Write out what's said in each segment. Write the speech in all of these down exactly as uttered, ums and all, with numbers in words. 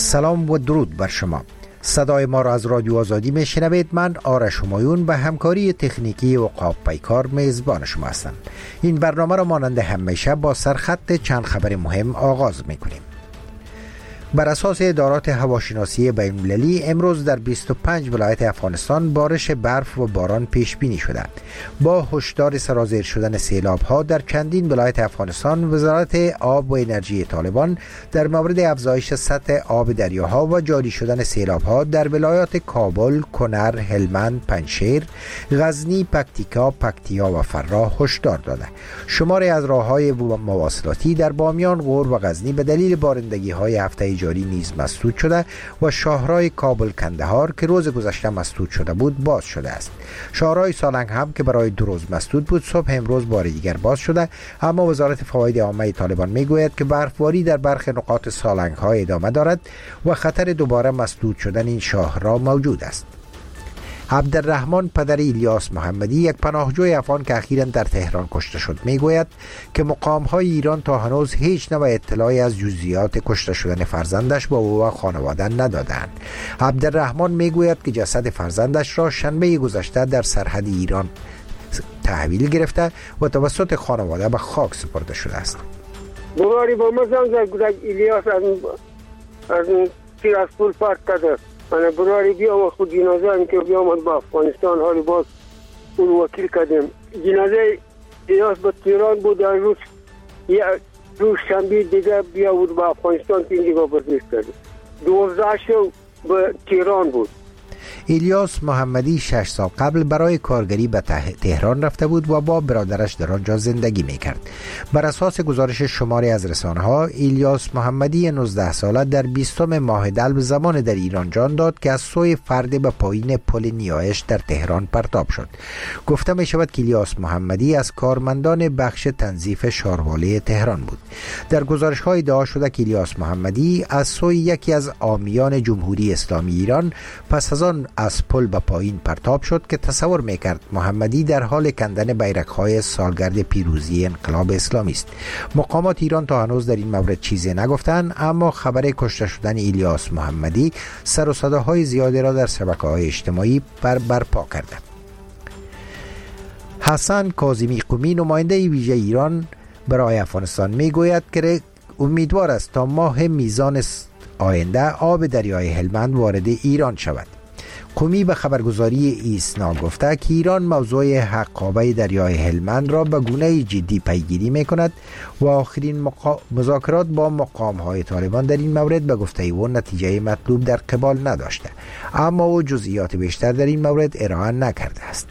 سلام و درود بر شما. صدای ما را از رادیو آزادی میشنوید. من آرش همایون به همکاری تکنیکی عقاب پیکار میزبان شما هستم. این برنامه را مانند همیشه با سرخط چند خبر مهم آغاز میکنیم. بر اساس ادارات هواشناسی بین‌المللی امروز در بیست و پنج ولایت افغانستان بارش برف و باران پیش بینی شده. با هشدار سرازیر شدن سیلاب ها در چندین ولایت افغانستان، وزارت آب و انرژی طالبان در مورد افزایش سطح آب دریاها و جاری شدن سیلاب ها در ولایات کابل، کنر، هلمند، پنجشیر، غزنی، پکتیکا، پکتیا و فراه هشدار داده. شماری از راههای مواصلاتی در بامیان، غور و غزنی به دلیل بارندگی های هفته جاری نیز مسدود شده و شاهراه کابل کندهار که روز گذشته مسدود شده بود باز شده است. شاهراه سالنگ هم که برای دو روز مسدود بود صبح امروز بار دیگر باز شده، اما وزارت فواید عامه طالبان میگوید که برفباری در برخی نقاط سالنگ ها ادامه دارد و خطر دوباره مسدود شدن این شاهراه موجود است. عبدالرحمن پدر الیاس محمدی، یک پناهجوی افغان که اخیراً در تهران کشته شد، میگوید که مقام‌های ایران تا هنوز هیچ نوع اطلاعی از جزئیات کشته شدن فرزندش با او و خانواده ندادند. عبدالرحمن میگوید که جسد فرزندش را شنبه گذشته در سرحد ایران تحویل گرفته و توسط خانواده به خاک سپرده شده است. بواری با مزان گودک الیاس از از تیراسپول پارت کرده. من برای بیام و خود جنازه هم که بیامد با افغانستان حالی باز اون وکیل کردیم. جنازه ایاس با تیران بود، در روز یک روز شنبه دیگه بیا بود با افغانستان که اینجا بردیش کردیم. دوازده شو به تیران بود. الیاس محمدی شش سال قبل برای کارگری به تهران رفته بود و با برادرش در آنجا زندگی میکرد. بر اساس گزارش شماری از رسانه ها، الیاس محمدی نوزده ساله در بیستم ماه دلو زمان در ایران جان داد که از سوی فرد به پایین پل نیایش در تهران پرتاب شد. گفته می شود که الیاس محمدی از کارمندان بخش تنظیف شارواله تهران بود. در گزارش های ادعا شده که الیاس محمدی از سوی یکی از عامیان جمهوری اسلامی ایران پس از آن از پل به پایین پرتاب شد که تصور میکرد محمدی در حال کندن بیرق‌های سالگرد پیروزی انقلاب اسلامی است. مقامات ایران تا هنوز در این مورد چیزی نگفتند، اما خبر کشته شدن الیاس محمدی سر و صداهای زیادی را در شبکه‌های اجتماعی بر برپا کرده. حسن کاظمی قمی، نماینده ویژه ایران برای افغانستان، میگوید که امیدوار است تا ماه میزان آینده آب دریای هلمند وارد ایران شود. قمی به خبرگزاری ایسنا گفته که ایران موضوع حقابه دریای هلمند را به گونه جدی پیگیری می کند و آخرین مقا... مذاکرات با مقام های طالبان در این مورد به گفته او نتیجه مطلوب در قبال نداشته، اما او جزئیات بیشتر در این مورد ارائه نکرده است.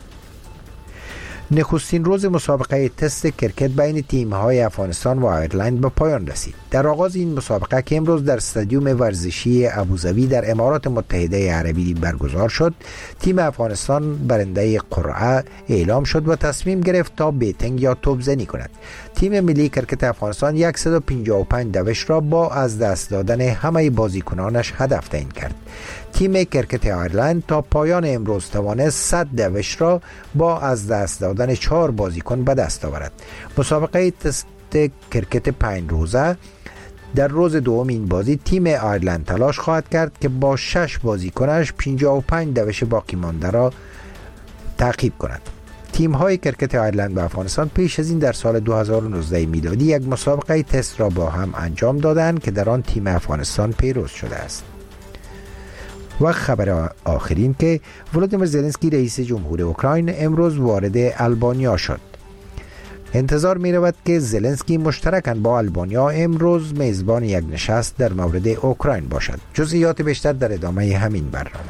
نخستین روز مسابقه تست کرکت بین تیم‌های افغانستان و آیرلند به پایان رسید. در آغاز این مسابقه که امروز در استادیوم ورزشی ابوظبی در امارات متحده عربی برگزار شد، تیم افغانستان برنده قرعه اعلام شد و تصمیم گرفت تا بیتنگ یا توپ زنی کند. تیم ملی کرکت افغانستان صد و پنجاه و پنج دوش را با از دست دادن همه بازیکنانش هدف تعیین کرد. تیم کرکت آیرلند تا پایان امروز توانست صد دوش را با از دست دادن چهار بازیکن به دست آورد. مسابقه تست کرکت پنج روزه در روز دوم این بازی تیم آیرلند تلاش خواهد کرد که با شش بازیکنش پنجاه و پنج دوش باقی مانده را تعقیب کند. تیم های کرکت آیرلند و افغانستان پیش از این در سال دو هزار و نوزده میلادی یک مسابقه تست را با هم انجام دادند که در آن تیم افغانستان پیروز شده است. و خبر آخرین که ولادیمیر زلنسکی رئیس جمهور اوکراین امروز وارد آلبانیا شد. انتظار می رود که زلنسکی مشترکاً با آلبانیا امروز میزبان یک نشست در مورد اوکراین باشد. جزئیات بیشتر در ادامه همین برنامه.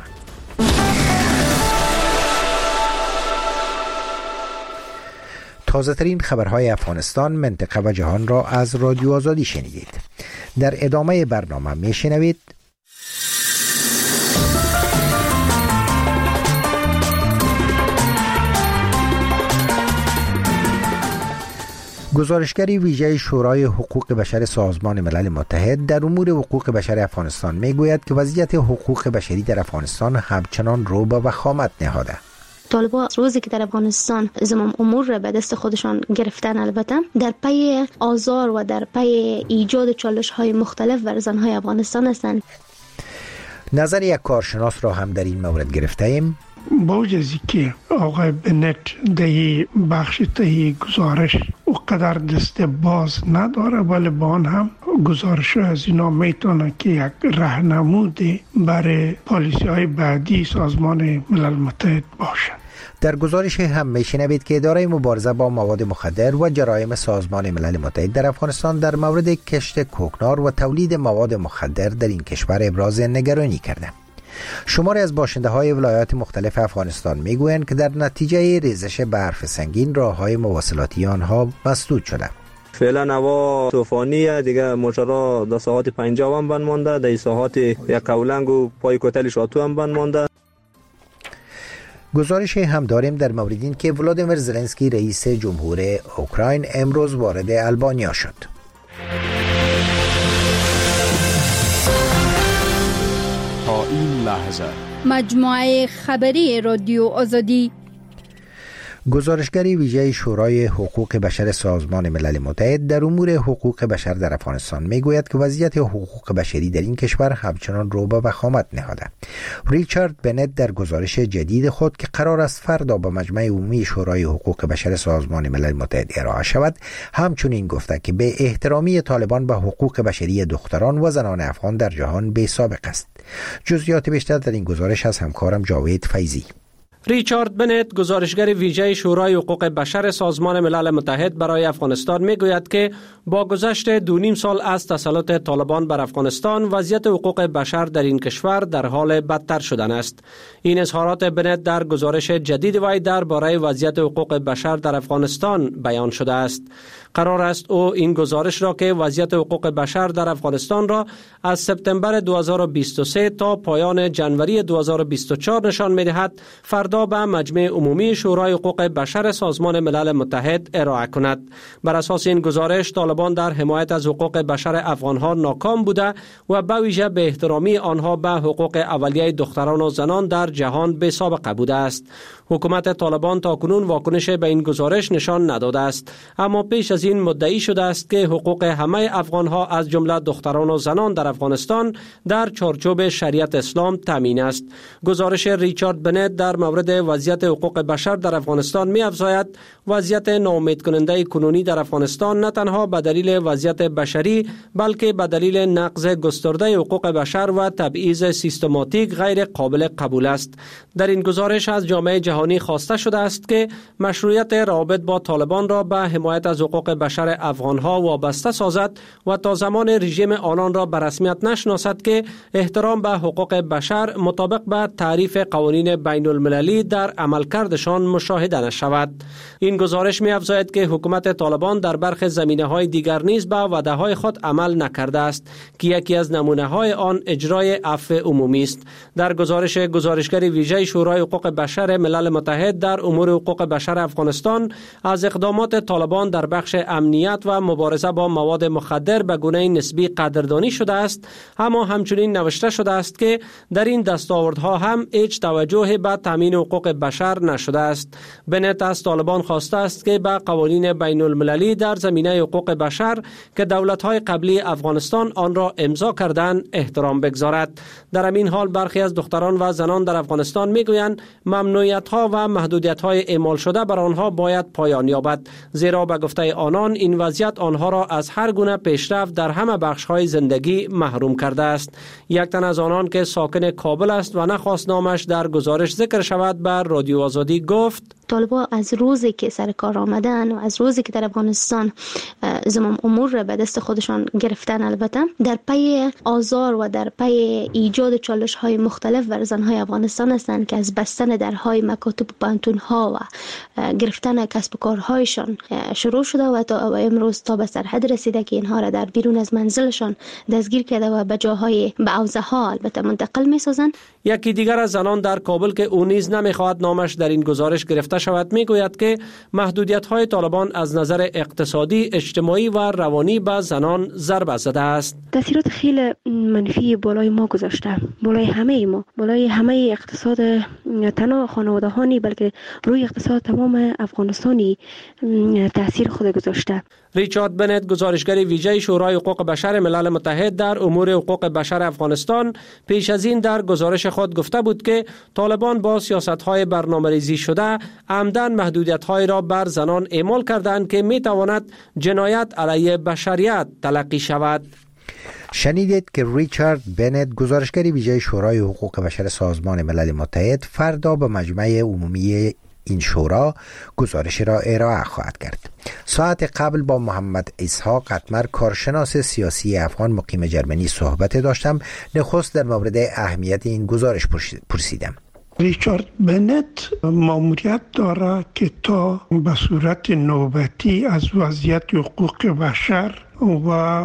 تازه ترین خبرهای افغانستان، منطقه و جهان را از رادیو آزادی شنیدید. در ادامه برنامه می شنوید گزارشگری ویژه شورای حقوق بشر سازمان ملل متحد در امور حقوق بشر افغانستان میگوید که وضعیت حقوق بشری در افغانستان همچنان رو به وخامت نهاده. طالبان روزی که در افغانستان زمام امور را به دست خودشان گرفتن، البته در پی آزار و در پی ایجاد چالش های مختلف بر زنهای افغانستان هستند. نظر یک کارشناس را هم در این مورد گرفته ایم. با وجه که آقای بنت در بخش تهی گزارش و قدر دست باز نداره، ولی با آن هم گزارش از اینا میتونه که یک راهنمود برای پالیسی های بعدی سازمان ملل متحد باشه. در گزارش هم میشنوید که اداره مبارزه با مواد مخدر و جرایم سازمان ملل متحد در افغانستان در مورد کشت کوکنار و تولید مواد مخدر در این کشور ابراز نگرانی کرده. شماری از باشنده های ولایات مختلف افغانستان میگویند که در نتیجه ریزش برف سنگین راههای مواصلاتی آنها مسدود شده. فعلا هوا طوفانیه دیگه، موتورها در ساعت پنجاه هم بند مانده، در ساعت یک قولنگ و پای کوتل شاتو هم بند مانده. گزارش هم داریم در مورد این که ولادیمیر زلنسکی رئیس جمهور اوکراین امروز وارد آلبانیا شد. تا این لحظه مجموعه خبری رادیو آزادی. گزارشگری ویژه شورای حقوق بشر سازمان ملل متحد در امور حقوق بشر در افغانستان میگوید که وضعیت حقوق بشری در این کشور همچنان رو به وخامت نهاده. ریچارد بنت در گزارش جدید خود که قرار است فردا به مجمع عمومی شورای حقوق بشر سازمان ملل متحد ارائه شود، همچنین گفته که به احترامی طالبان به حقوق بشری دختران و زنان افغان در جهان بی سابق است. جزئیات بیشتر در این گزارش از همکارم جاوید فیضی. ریچارد بنت، گزارشگر ویژه شورای حقوق بشر سازمان ملل متحد برای افغانستان، میگوید که با گذشت دو نیم سال از تسلط طالبان بر افغانستان، وضعیت حقوق بشر در این کشور در حال بدتر شدن است. این اظهارات بنت در گزارش جدید وی درباره وضعیت حقوق بشر در افغانستان بیان شده است. قرار است او این گزارش را که وضعیت حقوق بشر در افغانستان را از سپتامبر دو هزار و بیست و سه تا پایان ژانویه دو هزار و بیست و چهار نشان می‌دهد، فردا به مجمع عمومی شورای حقوق بشر سازمان ملل متحد ارائه کند. بر اساس این گزارش، طالبان در حمایت از حقوق بشر افغانها ناکام بوده و به ویژه به احترامی آنها به حقوق اولیه دختران و زنان در جهان بی سابقه بوده است. حکومت طالبان تاکنون واکنش به این گزارش نشان نداده است، اما پیش از این مدعی شده است که حقوق همه افغانها از جمله دختران و زنان در افغانستان در چارچوب شریعت اسلام تامین است. گزارش ریچارد بنت در مورد وضعیت حقوق بشر در افغانستان می افزاید وضعیت ناامید کننده کنونی در افغانستان نه تنها به دلیل وضعیت بشری، بلکه به دلیل نقض گسترده حقوق بشر و تبعیض سیستماتیک غیر قابل قبول است. در این گزارش از جامعه جهانی خواسته شده است که مشروعیت روابط با طالبان را به حمایت از حقوق بشر افغانها وابسته سازد و تا زمان رژیم آنان را به رسمیت نشناسد که احترام به حقوق بشر مطابق به تعریف قوانین بین المللی در عملکردشان مشاهده نشود. این گزارش می افزاید که حکومت طالبان در برخی زمینه‌های دیگر نیز به وعده‌های خود عمل نکرده است که یکی از نمونه‌های آن اجرای عفو عمومی است. در گزارش گزارشگر ویژه شورای حقوق بشر ملل متحد در امور حقوق بشر افغانستان از اقدامات طالبان در بخش امنیت و مبارزه با مواد مخدر به گونه نسبی قدردانی شده است، اما همچنین نوشته شده است که در این دستاوردها هم هیچ توجه به تامین حقوق بشر نشده است. بنت از طالبان خواسته است که به قوانین بین المللی در زمینه حقوق بشر که دولت‌های قبلی افغانستان آن را امضا کردند احترام بگذارد. در همین حال برخی از دختران و زنان در افغانستان میگویند ممنوعیت‌ها و محدودیت‌های اعمال شده بر آنها باید پایان یابد، زیرا به گفته آنان این وضعیت آنها را از هر گونه پیشرفت در همه بخش‌های زندگی محروم کرده است. یک تن از آنان که ساکن کابل است و نخواست نامش در گزارش ذکر شود بر رادیو آزادی گفت: طالبان از روزی که سر کار آمدن و از روزی که در افغانستان زمام امور را به دست خودشان گرفتن، البته در پی آزار و در پی ایجاد چالش های مختلف بر زنهای افغانستان هستند که از بستن درهای مکاتب و پانتونها و گرفتن کسب و کارهایشان شروع شده و تا امروز تا به سرحد رسیده که اینها را در بیرون از منزلشان دستگیر کرده و به جاهای به حوزه ها البته منتقل می سازند. یکی دیگر از زنان در کابل که او نیز نمیخواهد نامش در این گزارش گرفته گفته شود میگوید که محدودیت‌های طالبان از نظر اقتصادی، اجتماعی و روانی به زنان ضربه زده است. تاثیرات خیلی منفی بالای ما گذاشته، بالای همه ما، بالای همه اقتصاد تنها خانواده‌هانی بلکه روی اقتصاد تمام افغانستانی تاثیر خود گذاشته. ریچارد بنت، گزارشگر ویژه شورای حقوق بشر ملل متحد در امور حقوق بشر افغانستان، پیش از این در گزارش خود گفته بود که طالبان با سیاست‌های برنامه‌ریزی شده عمدن محدودیت‌های را بر زنان اعمال کردند که می‌تواند جنایت علیه بشریت تلقی شود. شنیدید که ریچارد بنت، گزارشگر ویژه شورای حقوق بشر سازمان ملل متحد، فردا به مجمع عمومی این شورا گزارش را ارائه خواهد کرد. ساعت قبل با محمد اسحاق اتمر، کارشناس سیاسی افغان مقیم جرمنی، صحبت داشتم. نخست در مورد اهمیت این گزارش پرسیدم. ریچارد بنت ماموریت داره که تا به صورت نوبتی از وضعیت حقوق بشر و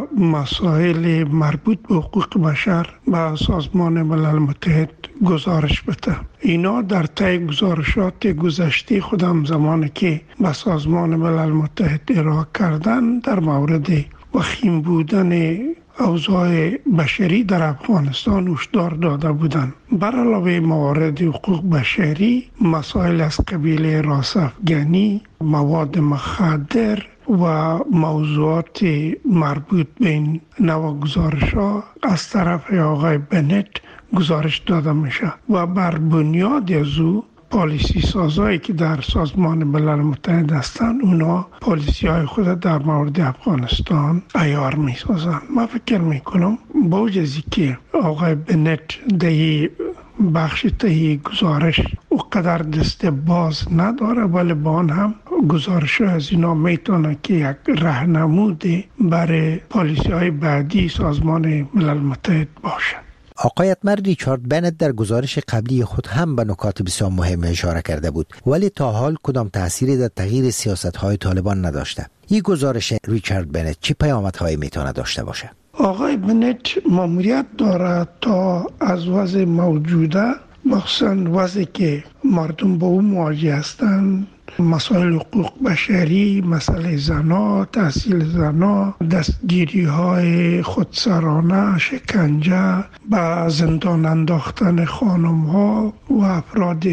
مسائل مربوط به حقوق بشر به سازمان ملل متحد گزارش بده. اینا در طی گزارشات گذشته خودم زمانی که به سازمان ملل متحد ارائه کردن در مورد وخیم بودن اوضاع بشری در افغانستان هشدار داده بودند. بر علاوه موارد حقوق بشری، مسائل از قبیل راسافگنی، مواد مخدر و موضوعات مربوط به این نوع گزارش ها از طرف آقای بنت گزارش داده میشه و بر بنیاد از او پالیسی سازایی که در سازمان ملل متحد هستند اونا پالیسی های خود در مورد افغانستان عیار می سازن. من فکر می کنم با وجزی که آقای بنت در بخش تهی گزارش او قدر دست باز نداره، ولی با آن هم گزارش از اینا میتونه که یک راهنمود برای پالیسی های بعدی سازمان ملل متحد باشه. آقای اتمر، ریچارد بنت در گزارش قبلی خود هم به نکات بسیار مهم اشاره کرده بود، ولی تا حال کدام تأثیری در تغییر سیاست‌های طالبان نداشته. این گزارش ریچارد بنت چه پیامدهایی میتونه داشته باشه؟ آقای بنت ماموریت داره تا از وضع موجوده، مخصوصا وضعی که مردم با او مواجه هستند، مسائل حقوق بشری، مسئله زنا، تحصیل زنا، دستگیری های خودسرانه، شکنجه، به زندان انداختن خانم ها و افراد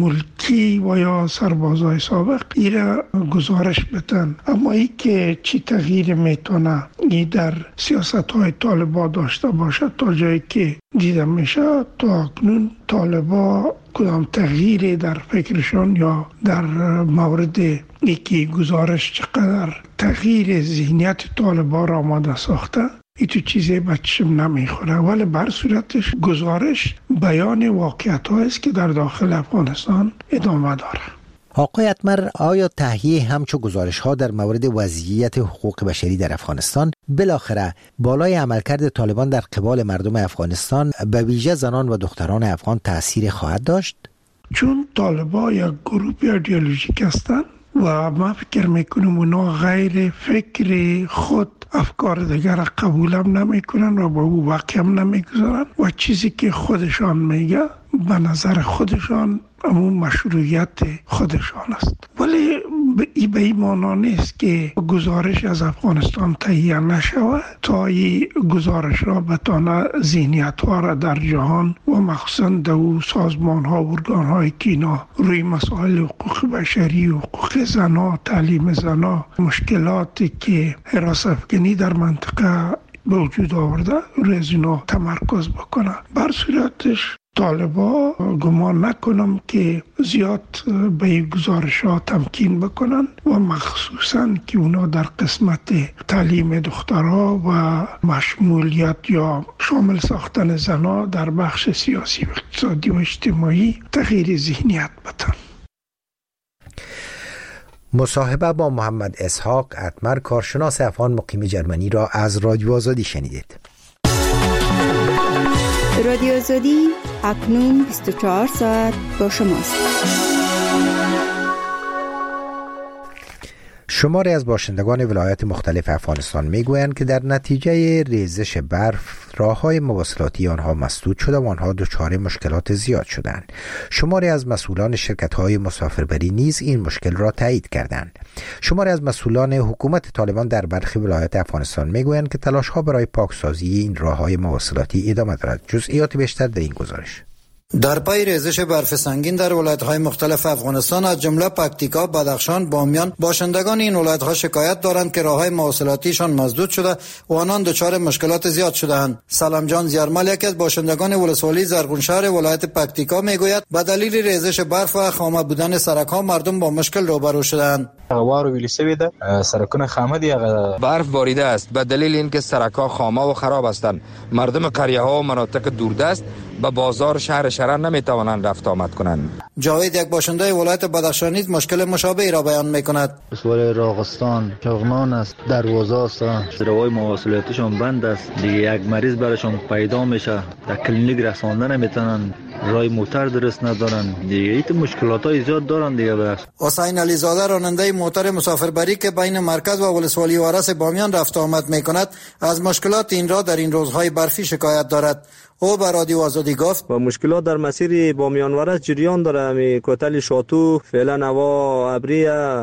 ملکی و یا سربازای سابق، ایره گزارش بدن. اما ای که چی تغییر میتونه ای در سیاست های طالبان داشته باشه، تا جایی که دیده میشه تا اکنون طالبان کدام تغییری در فکرشان یا در مورد یکی گزارش چقدر تغییر ذهنیت طالبان را آماده ساخته، ای تو چیزی بچشم نمیخوره، ولی بر صورتش گزارش بیان واقعیت است که در داخل افغانستان ادامه داره. آقای اتمر، آیا تهیه همچو گزارش ها در مورد وضعیت حقوق بشری در افغانستان بالاخره بالای عملکرد طالبان در قبال مردم افغانستان به ویژه زنان و دختران افغان تأثیر خواهد داشت؟ چون طالبان یک گروه ایدئولوژیک هستند و من فکر میکنم اونا غیر فکر خود افکار دیگر قبول هم نمی کنن و با او واقع هم نمی گذارن و چیزی که خودشان میگه به نظر خودشان همون مشروعیت خودشان است. ولی ای به این معنا نیست که گزارش از افغانستان تهیه نشود تا این گزارش را بتانه ذهنیت ها را در جهان و مخصوصا در سازمان ها و ارگان های که اینا روی مسائل حقوق بشری، حقوق زنا، تعلیم زنا، مشکلاتی که حراس افغانی در منطقه به وجود آورده روی از اینا تمرکز بکنه. بر صورتش طالبا گمان نکنم که زیاد به این گزارش ها تمکین بکنن و مخصوصا که اونا در قسمت تعلیم دخترها و مشمولیت یا شامل ساختن زنها در بخش سیاسی و اقتصادی و اجتماعی تغییر ذهنیت بدن. مصاحبه با محمد اسحاق اتمر، کارشناس افغان مقیم جرمنی را از رادیو آزادی شنیدید. رادیو آزادی اکنون بیست و چهار ساعت با شماست. شماری از باشندگان ولایات مختلف افغانستان میگویند که در نتیجه ریزش برف راههای مواصلاتی آنها مسدود شده و آنها دچار مشکلات زیاد شدند. شماری از مسئولان شرکت‌های مسافربری نیز این مشکل را تایید کردند. شماری از مسئولان حکومت طالبان در برخی ولایات افغانستان میگویند که تلاش‌ها برای پاکسازی این راههای مواصلاتی ادامه دارد. جزئیات بیشتر در این گزارش. در پی ریزش برف سنگین در ولایت‌های مختلف افغانستان از جمله پکتیکا، بدخشان، بامیان، باشندگان این ولایت‌ها شکایت دارند که راه‌های مواصلاتیشان مسدود شده و آنان دچار مشکلات زیاد شده‌اند. سلام جان زیارمل یکی از باشندگان ولسوالی زرغونشهر ولایت پکتیکا میگوید به دلیل ریزش برف و خامه بودن سرک‌ها مردم با مشکل روبرو شده‌اند. هوا ویلی سوی ده، سرکونه خامه دی، برف باریده است. به دلیل اینکه سرک‌ها خامه و خراب هستند، مردم قریه‌ها و مناطق دوردست به بازار شهر شرن نمیتوانند رفت آمد کنند. جاوید یک باشنده ولایت بدخشان نیز مشکل مشابهی را بیان میکند. ولایت راغستان چغمان است، دروازه است، راههای مواصلاتیشون بند است. دیگه یک مریض براشون پیدا میشه، در کلینیک رسانده نمیتونن، راه موتر درست ندارن. دیگه ایت مشکلاتای زیاد دارن دیگه. بس حسین علی زاده راننده موتر مسافربری که بین مرکز و ولسوالی وارث بامیان رفت آمد میکند از مشکلات این راه در این روزهای برفی شکایت دارد. او به رادیو آزادی گفت و مشکلات در مسیر بامیان ورس جریان داره. می کوتل شاتو فعلا هوا ابری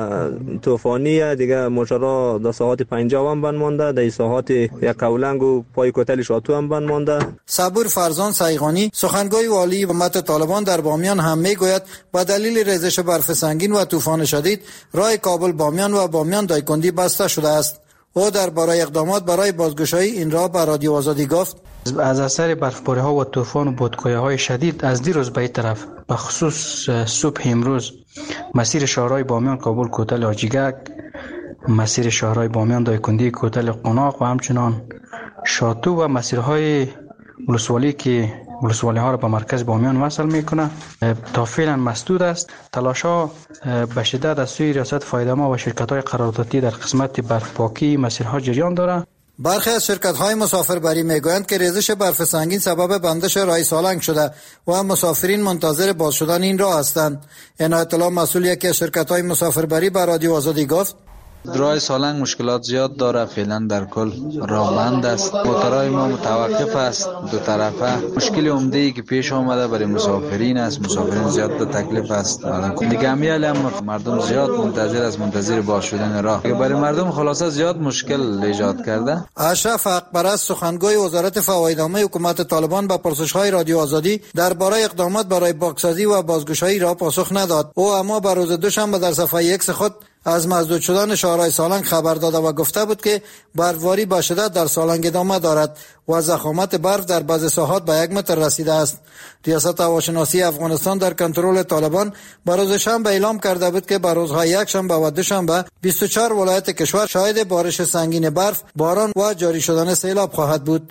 طوفانی دیگه ماجرا در ساعت پنجاه هم بند مانده، در ساعت یک قولنگ و پای کوتل شاتو هم بند مانده. صبور فرزان سیغانی سخنگوی والی حکومت طالبان در بامیان هم میگوید به دلیل ریزش برف سنگین و طوفان شدید راه کابل بامیان و بامیان دایکندی بسته شده است. او درباره اقدامات برای بازگشایی این راه به رادیو آزادی گفت از اثر برفباری ها و طوفان و بادگاه های شدید از دیروز به این طرف به خصوص صبح امروز مسیر شهرهای بامیان کابل کوتل آجیگک، مسیر شهرهای بامیان دایکندی کوتل قناق و همچنان شاتو و مسیرهای ولسوالی که ولسوالی ها را به مرکز بامیان وصل میکنه تا فعلا مسدود است. تلاش ها به شدت از سوی ریاست فایده‌ما و شرکت های قراردادی در قسمت برفپاکی مسیرها جریان داره. برخی از شرکت‌های مسافربری میگویند که ریزش برف سنگین سبب بندش راه سالنگ شده و مسافرین منتظر باز شدن این راه هستند. عنایت الله مسئول یکی از شرکت‌های مسافربری به رادیو آزادی گفت راه سالنگ مشکلات زیاد داره، فعلا در کل راه بند است. موتورهای ما متوقف است دو طرفه. مشکل عمده ای که پیش آمده برای مسافرین است، مسافرین زیاد به تکلیف است. دیگه همیال هم مردم زیاد منتظر است، منتظر باز شدن راه. برای مردم خلاصه زیاد مشکل ایجاد کرده. اشرف حقپرست سخنگوی وزارت فوایدنامه حکومت طالبان به پرسش‌های رادیو آزادی درباره اقدامات برای پاکسازی و بازگشایی راه پاسخ نداد. او اما به روز دوشنبه در صفحه ایکس خود از مسدود شدن شهرهای سالنگ خبر داده و گفته بود که برفباری به شدت در سالنگ ادامه دارد و ضخامت برف در بعض ساحات به یک متر رسیده است. ریاست هواشناسی افغانستان در کنترل طالبان به روز شنبه اعلام کرده بود که به روزهای یک شنبه و دوشنبه بیست و چهار ولایت کشور شاهد بارش سنگین برف، باران و جاری شدن سیلاب خواهد بود.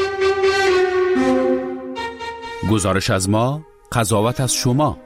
گزارش از ما، قضاوت از شما.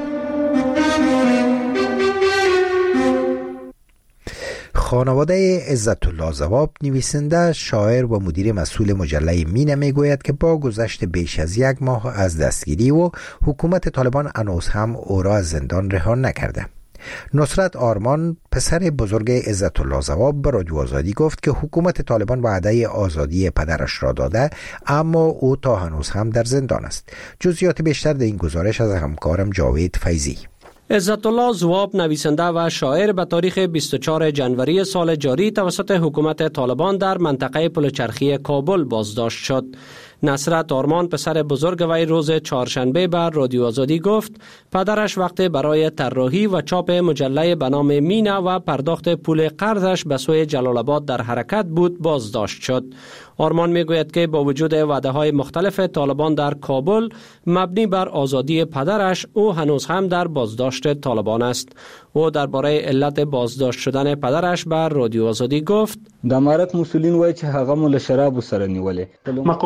خانواده عزت الله ضواب نویسنده، شاعر و مدیر مسئول مجله مینه میگوید که با گذشت بیش از یک ماه از دستگیری و حکومت طالبان هنوز هم او را از زندان رها نکرده. نصرت آرمان پسر بزرگ عزت الله ضواب به رادیو آزادی گفت که حکومت طالبان وعده آزادی پدرش را داده اما او تا هنوز هم در زندان است. جزئیات بیشتر در این گزارش از همکارم جاوید فیضی. عزت الله ضواب نویسنده و شاعر به تاریخ بیست و چهارم جنوری سال جاری توسط حکومت طالبان در منطقه پلچرخی کابل بازداشت شد. نصرت آرمان پسر بزرگ وی روز چهارشنبه بر رادیو آزادی گفت پدرش وقت برای طراحی و چاپ مجله به نام مینه و پرداخت پول قرضش به سوی جلال آباد در حرکت بود بازداشت شد. آرمان میگوید که با وجود وعده های مختلف طالبان در کابل مبنی بر آزادی پدرش، او هنوز هم در بازداشت طالبان است. او درباره علت بازداشت شدن پدرش بر رادیو آزادی گفت د امارت مسئولین وایي چې هغه مو له شرابو سره نیولې. مقامات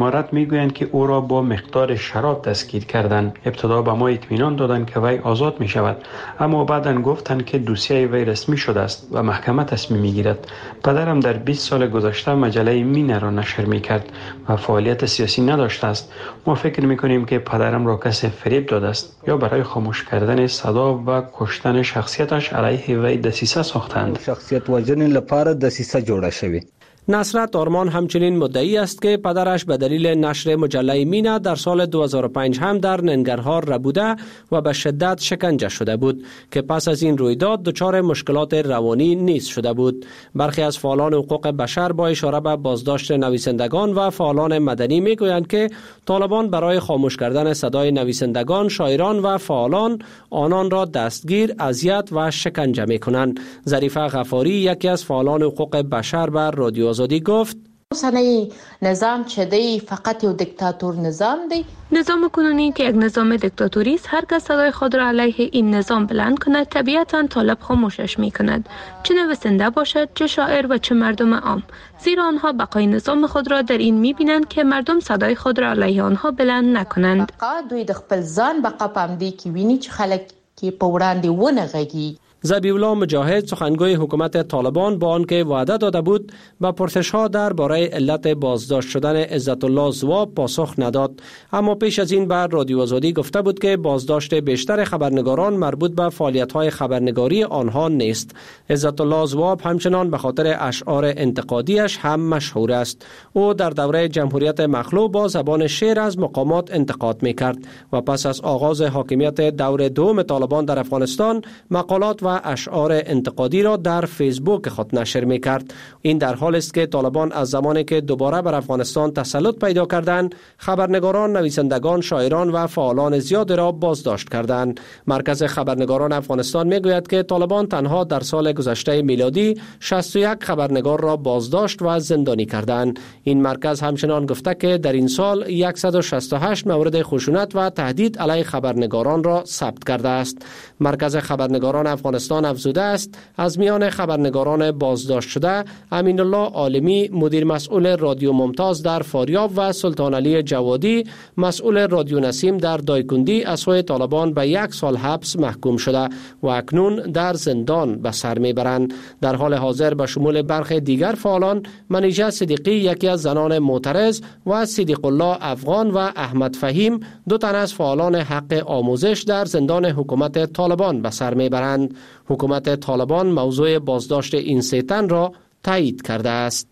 امارات میگویند که او را با مقدار شراب دستگیر کردند. ابتدا به ما اطمینان دادند که وی آزاد می شود، اما بعداً گفتند که دوسیه وی رسمی شده است و محکمه تصمیم میگیرد. پدرم در بیست سال گذشته مجله مینه را نشر میکرد و فعالیت سیاسی نداشته است. ما فکر میکنیم که پدرم را کسی فریب داده است یا برای خاموش کردن صدا و کشتن شخصیتش علیه وی دسیسه ساختند. شخصیت وژنې لپاره دسیسه جوړه شوې. نصرت آرمان همچنین مدعی است که پدرش به دلیل نشر مجله مینه در سال دو هزار و پنج هم در ننگرهار ربوده و به شدت شکنجه شده بود که پس از این رویداد دچار مشکلات روانی نیز شده بود. برخی از فعالان حقوق بشر با اشاره به بازداشت نویسندگان و فعالان مدنی میگویند که طالبان برای خاموش کردن صدای نویسندگان، شاعران و فعالان آنان را دستگیر، اذیت و شکنجه میکنند. ظریفه غفاری یکی از فعالان حقوق بشر بر رادیو آزادی گفت: اوسنی نظام چې دی فقط یو دیکتاتور نظام دی. نظام کنونی که یک نظام دیکتاتوری است، هر کس صدای خود را علیه این نظام بلند کند طبیعتاً طالب خاموشش می کند، چه نویسنده باشد، چه شاعر و چه مردم عام، زیرا آنها بقای نظام خود را در این می بینند که مردم صدای خود را علیه آنها بلند نکنند. بقا دوی د خپل ځان بقا پام دی کې ویني چې خلک کې په وړاندې ونه غږیږي. ذبیح الله مجاهد سخنگوی حکومت طالبان با آنکه وعده داده بود با پرسش‌ها درباره علت بازداشت شدن عزت الله ذواب پاسخ نداد، اما پیش از این بر رادیو آزادی گفته بود که بازداشت بیشتر خبرنگاران مربوط به فعالیت‌های خبرنگاری آنها نیست. عزت الله ذواب همچنان به خاطر اشعار انتقادیش هم مشهور است. او در دوره جمهوریت مخلوع با زبان شعر از مقامات انتقاد می‌کرد و پس از آغاز حاکمیت دور دوم طالبان در افغانستان مقالات و اشعار انتقادی را در فیسبوک خود نشر می‌کرد. این در حال است که طالبان از زمانی که دوباره بر افغانستان تسلط پیدا کردند، خبرنگاران، نویسندگان، شاعران و فعالان زیاد را بازداشت کردند. مرکز خبرنگاران افغانستان میگوید که طالبان تنها در سال گذشته میلادی شصت و یک خبرنگار را بازداشت و زندانی کردند. این مرکز همچنان گفته که در این سال صد و شصت و هشت مورد خشونت و تهدید علیه خبرنگاران را ثبت کرده است. مرکز خبرنگاران افغانستان افزوده است از میان خبرنگاران بازداشت شده امین الله عالمی مدیر مسئول رادیو ممتاز در فاریاب و سلطان علی جوادی مسئول رادیو نسیم در دایکندی از سوی طالبان به یک سال حبس محکوم شده و اکنون در زندان به سر میبرند. در حال حاضر به شمول برخی دیگر فعالان منیژه صدیقی یکی از زنان معترض و صدیق الله افغان و احمد فهیم دو تن از فعالان حق آموزش در زندان حکومت طالبان به سر میبرند. حکومت طالبان موضوع بازداشت این سه تن را تایید کرده است.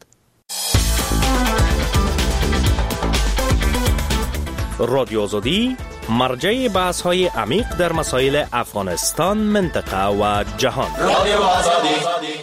رادیو آزادی مرجع بحث های عمیق در مسائل افغانستان، منطقه و جهان. رادیو آزادی.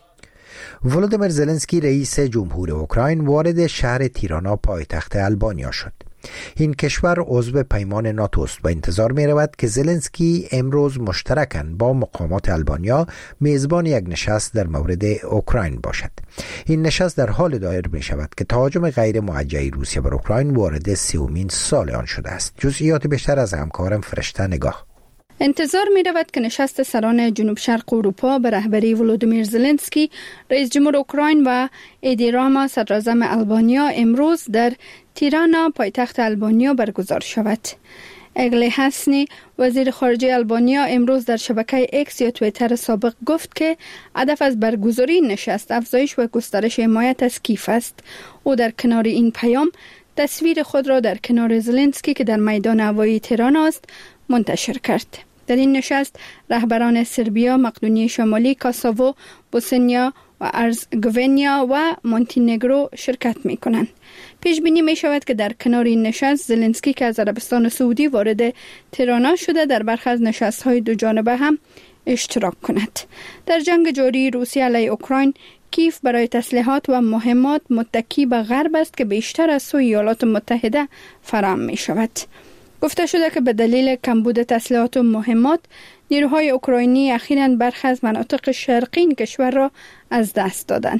ولودیمیر زلنسکی رئیس جمهور اوکراین وارد شهر تیرانا پایتخت آلبانیا شد. این کشور عضو پیمان ناتو است و انتظار می رود که زلنسکی امروز مشترکاً با مقامات آلبانیا میزبان یک نشست در مورد اوکراین باشد. این نشست در حال دایر می شود که تهاجم غیر موجه روسیه بر اوکراین وارد سیومین سال آن شده است. جزئیات بیشتر از همکارم فرشته نگاه. انتظار می رود که نشست سران جنوب شرق اروپا به رهبری ولودیمیر زلنسکی رئیس جمهور اوکراین و ایدی راما صدر اعظم آلبانیا امروز در تیرانا پایتخت آلبانیا برگزار شود. اگلی حسنی وزیر خارجه آلبانیا امروز در شبکه اکس یا توییتر سابق گفت که هدف از برگزاری نشست افزایش و گسترش حمایت از کیف است. او در کنار این پیام تصویر خود را در کنار زلنسکی که در میدان هوایی تهران است منتشر کرد. در این نشست رهبران سربیا، مقدونیه شمالی، کاساوو، بوسنیا و ارزگوینیا و مونتینگرو شرکت می کنند. پیش بینی می شود که در کنار این نشست زلنسکی که از عربستان سعودی وارد تهران شده در برخی از نشست های دو جانبه هم اشتراک کند. در جنگ جاری روسیه علیه اوکراین کیف برای تسلیحات و مهمات متکی به غرب است که بیشتر از سوی ایالات متحده فراهم می شود. گفته شده که به دلیل کمبود تسلیحات و مهمات نیروهای اوکراینی اخیراً برخی از مناطق شرقی کشور را از دست دادند.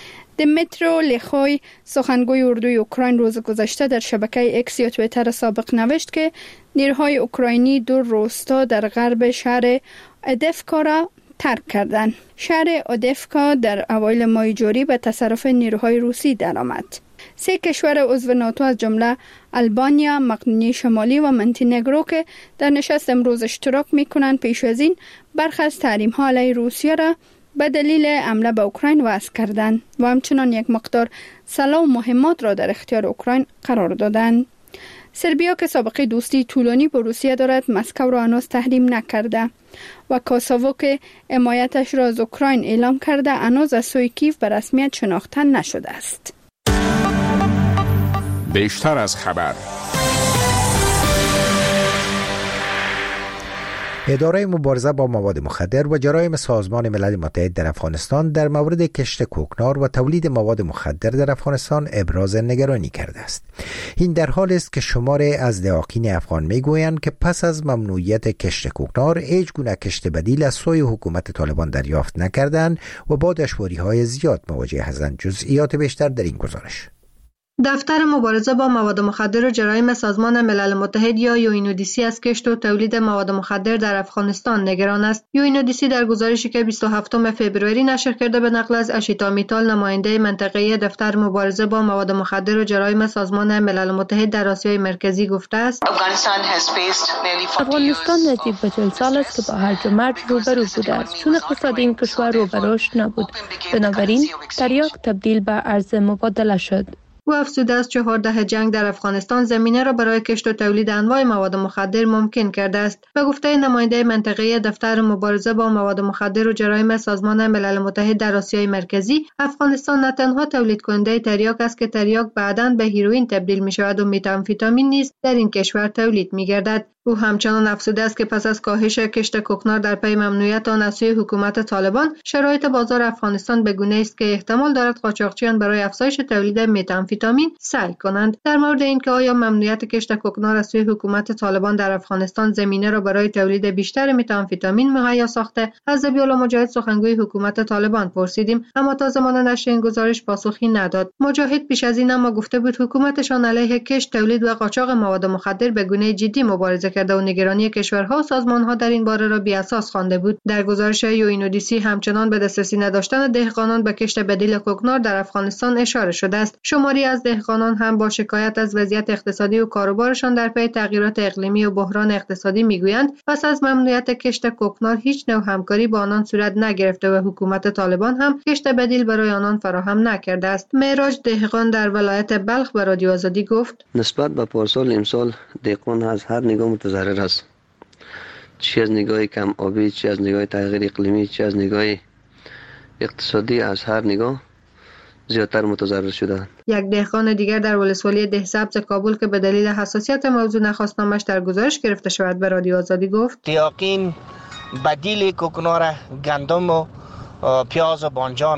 دمیترو لیخوی سخنگوی اردوی اوکراین روز گذشته در شبکه اکس یا توییتر سابق نوشت که نیروهای اوکراینی دو روستا در غرب شهر ادفکا را ترک کردند. شهر اودفکا در اوایل ماه جاری به تصرف نیروهای روسی درآمد. سه کشور عضو ناتو از جمله آلبانیا، مقدونیه شمالی و مونتینگرو که در نشست امروز اشتراک میکنند پیش از این برخی از تحریم ها علیه روسیه را به دلیل حمله به اوکراین وضع کردند و همچنان یک مقدار سلاح و مهمات را در اختیار اوکراین قرار دادند. سربیا که سابقه دوستی طولانی با روسیه دارد مسکو را هنوز تحریم نکرده و کوسوو که حمایتش را از اوکراین اعلام کرده هنوز از سوی کیف به رسمیت شناخته نشده است. بیشتر از خبر. اداره مبارزه با مواد مخدر و جرایم سازمان ملل متحد در افغانستان در مورد کشت کوکنار و تولید مواد مخدر در افغانستان ابراز نگرانی کرده است. این در حالی است که شماری از دهاقین افغان میگویند که پس از ممنوعیت کشت کوکنار هیچ گونه کشت بدیل از سوی حکومت طالبان دریافت نکردند و با دشواری‌های زیاد مواجه هستند. جزئیات بیشتر در این گزارش. دفتر مبارزه با مواد مخدر و جرایم سازمان ملل متحد یا یوئینودیسی از کشت و تولید مواد مخدر در افغانستان نگران است. یوئینودیسی در گزارشی که بیست و هفتم فوریه نشر کرده به نقل از اشیتا میتال نماینده منطقه‌ای دفتر مبارزه با مواد مخدر و جرایم سازمان ملل متحد در آسیای مرکزی گفته است: افغانستان نزدیک به چهل سال است که با هرج و مرج روبرو بوده است، چون اقتصاد این کشور رو به رشد نبود. بنابراین تریاک تبدیل به ارز مبادله شد. او افزوده است چهار دهه جنگ در افغانستان زمینه را برای کشت و تولید انواع مواد مخدر ممکن کرده است. به گفته نماینده منطقه‌ای دفتر مبارزه با مواد مخدر و جرایم سازمان ملل متحد در آسیای مرکزی، افغانستان نه تنها تولید کننده تریاک است که تریاک بعداً به هیروئین تبدیل می شود و متامفتامین نیز در این کشور تولید می گردد. او همچنان افزوده است که پس از کاهش کشت کوکنار در پی ممنوعیت آن از سوی حکومت طالبان، شرایط بازار افغانستان به گونه‌ای است که احتمال دارد قاچاقچیان برای افزایش تولید متامفتامین سعی کنند. در مورد اینکه آیا ممنوعیت کشت کوکنار از سوی حکومت طالبان در افغانستان زمینه را برای تولید بیشتر متامفتامین مهیا ساخته، از ذبیح‌الله مجاهد سخنگوی حکومت طالبان پرسیدیم، اما تا زمان نشر این گزارش پاسخی نداد. مجاهد پیش از این اما گفته بود حکومتشان علیه کشت، تولید و قاچاق مواد مخدر به گونه جدی مبارزه کرده و نگرانی کشورها و سازمانها در این باره را بی‌اساس خوانده بود. در گزارش یوئینودیسی همچنان به دسترسی نداشتن دهقانان به کشت بدیل کوکنار در افغانستان اشاره شده است. شماری از دهقانان هم با شکایت از وضعیت اقتصادی و کاروبارشان در پی تغییرات اقلیمی و بحران اقتصادی میگویند پس از ممنوعیت کشت کوکنار هیچ نوع همکاری با آنان صورت نگرفته و حکومت طالبان هم کشت بدیل برای آنان فراهم نکرده است. معراج دهقان در ولایت بلخ به رادیو آزادی گفت: نسبت به پارسال امسال دهقان از هر نگاه متضرر است، چی از نگاه کم آبی، چی از نگاه تغییر اقلیمی، چی از نگاه اقتصادی، از هر نگاه زیادتر متضرر شدند. یک دهقان دیگر در ولسوالی دهسبز کابل که به دلیل حساسیت موضوع نخواست نامش در گزارش گرفته شود به رادیو آزادی گفت: دیاقین بدیل کوکنار گندم و پیاز و بانجان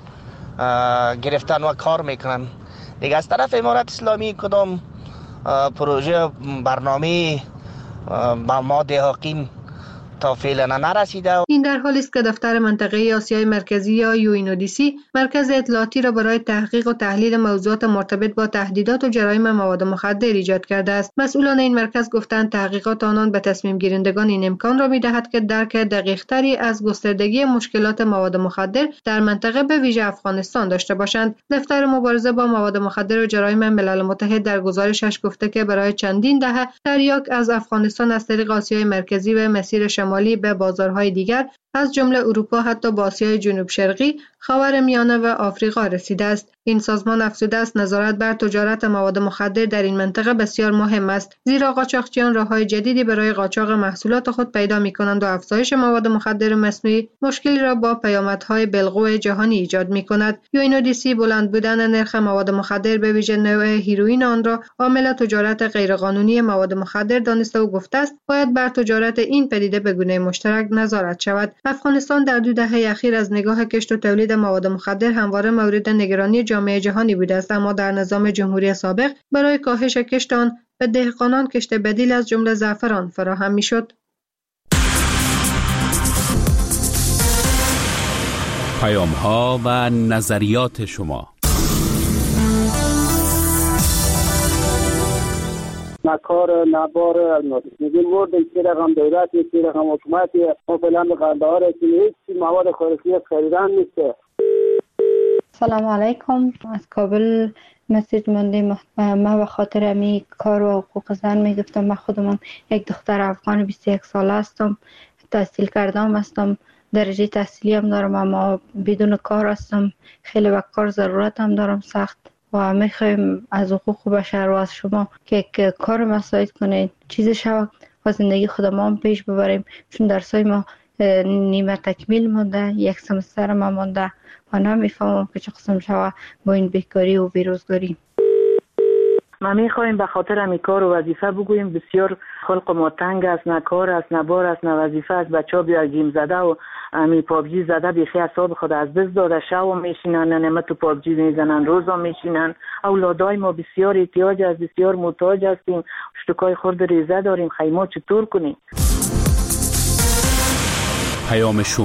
گرفتن و کار میکنن. دیگه از طرف امارت اسلامی کدام پروژه برنامه با ما دهاقین تا فعلا نرسیده. این در حالی است که دفتر منطقه‌ای آسیای مرکزی یا یوئینودیسی مرکز اطلاعاتی را برای تحقیق و تحلیل موضوعات مرتبط با تهدیدات و جرایم مواد مخدر ایجاد کرده است. مسئولان این مرکز گفتند تحقیقات آنان به تصمیم گیرندگان این امکان را می‌دهد که درک دقیق‌تری از گستردگی مشکلات مواد مخدر در منطقه به ویژه افغانستان داشته باشند. دفتر مبارزه با مواد مخدر و جرایم ملل متحد در گزارشش گفته که برای چندین دهه تریاک از افغانستان از طریق آسیای مرکزی و مسیر شمالی به بازارهای دیگر از جمله اروپا حتی با آسیای جنوب شرقی، خاورمیانه و آفریقا رسیده است. این سازمان افزوده است نظارت بر تجارت مواد مخدر در این منطقه بسیار مهم است، زیرا قاچاقچیان راه‌های جدیدی برای قاچاق محصولات خود پیدا می‌کنند و افزایش مواد مخدر مصنوعی مشکلی را با پیامدهای بالقوه جهانی ایجاد می‌کند. یوئینودیسی بلند بودن نرخ مواد مخدر به ویژه نوع هیروئین آن را عامل تجارت غیرقانونی مواد مخدر دانسته و گفته است باید بر تجارت این پدیده به گونه مشترک نظارت شود. افغانستان در دو دهه اخیر از نگاه کشت و تولید مواد مخدر همواره مورد نگرانی جامعه جهانی بوده است، اما در نظام جمهوری سابق برای کاهش کشت آن به دهقانان کشت بدیل از جمله زعفران فراهم می‌شد. پیام‌ها و نظریات شما. نکار نبار الماس میگیم ورد که رقم دولت که رقم حکومت ما فعلا به قندهار هیچ مواد خارجی خریدن نیست. سلام علیکم، از کابل مسیج ماندیم. ما به خاطر امی کار و حقوق زن میگفتم. من خودم یک دختر افغان بیست و یک ساله هستم، تحصیل کردم هستم، درجه تحصیلی هم دارم، اما بدون کار هستم. خیلی به کار ضرورت هم دارم سخت و میخوایم از حقوق بشر و از شما که کار مساعد کنید، چیز شود و زندگی خودم هم پیش ببریم، چون درسای ما نیمه تکمیل مونده، یک سمستر ما مونده و نمیفهمم که چه قسم شود با این بیکاری و بیروزگاری. ما میخوایم به خاطر امی کار و وظیفه بگوییم بسیار خلق ما تنگ است، نه کار است، نه بار است، نه وظیفه است. بچه ها بیا گیم زده و امی پابجی زده بیخی اعصاب خود از دست داده، شب میشینن نمه تو پابجی میزنن، روزا میشینن. اولادای ما بسیار احتیاج است، بسیار محتاج هستیم، شتکای خورد ریزه داریم، خیمه چطور کنیم؟ پیام شما